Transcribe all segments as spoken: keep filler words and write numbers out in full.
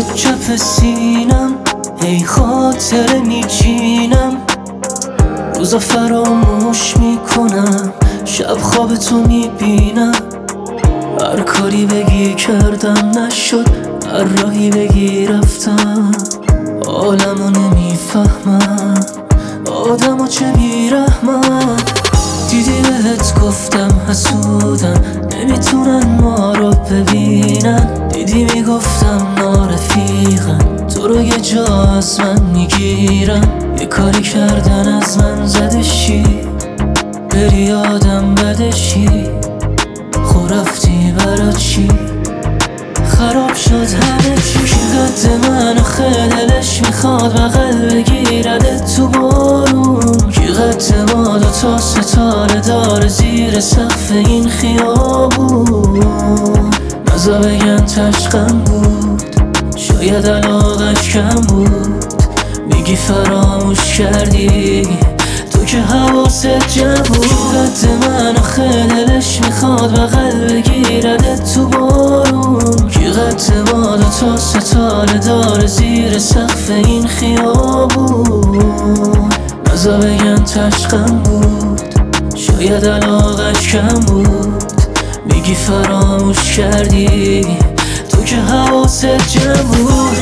چپ سینم ای خاطر میچینم، روزا فراموش میکنم، شب خواب تو میبینم. هر کاری بگی کردم نشد، هر راهی بگی رفتم. عالمو نمیفهمم، آدمو چه بیرحمم. دیدی بهت گفتم حسودن، نمیتونن ما رو ببینن. دیدی میگفتم نارفیقن، تو رو یه جا از من میگیرن. یه کاری کردن از من زدشی، بری آدم بدشی. خو رفتی برا چی؟ خراب شد همه چی. کی قد من آخه دلش میخواد بغل بگیرده تو بارون؟ کی قد ما دوتا ستاره داره زیر سقف این خیابون؟ نزا بگن تشقم بود، شاید علاقش کم بود. میگی فراموش کردی، تو که حواست جمع بود. کی قد من آخه دلش میخواد بغل بگیرده تو بارون؟ کی قد ما دوتا ستاره داره زیر سقف این خیابون؟ نزا بگن تشقم بود، شاید علاقش کم بود. میگی فراموش کردی، تو که حواست جمع بود.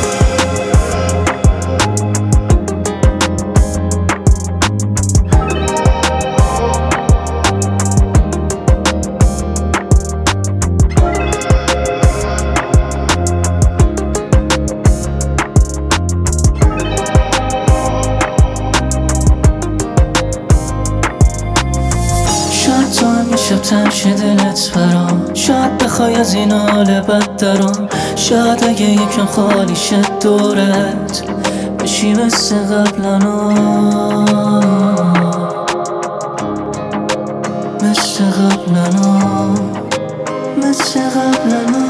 تو هم شب تن شه دلت برام، شاید بخوای از این حال بد درام. شاید اگه یکم خالی شد دورت بشی مثل قبلنا، مثل قبلنا، مثل قبلنا.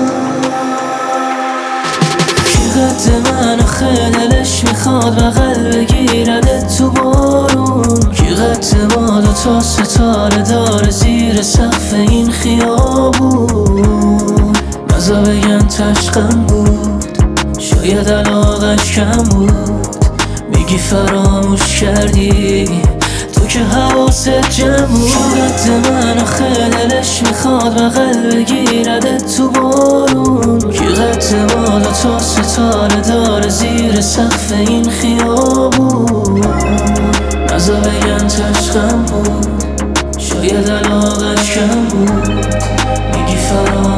کی قد من آخه دلش میخواد بغل بگیرده تو بارون؟ کی قد ما دوتا ستاره داره زیر سقف این خیابون؟ نزا بگن تشقم بود، شاید علاقش کم بود. میگی فراموش کردی، تو که حواست جمع بود. کی قد من آخه دلش میخواد بغل بگیرده تو بارون؟ کی قد ما دوتا ستاره داره زیر سقف این خیابون؟ نزا بگن تشقم بود، شاید علاقش کم بود. میگی فراموش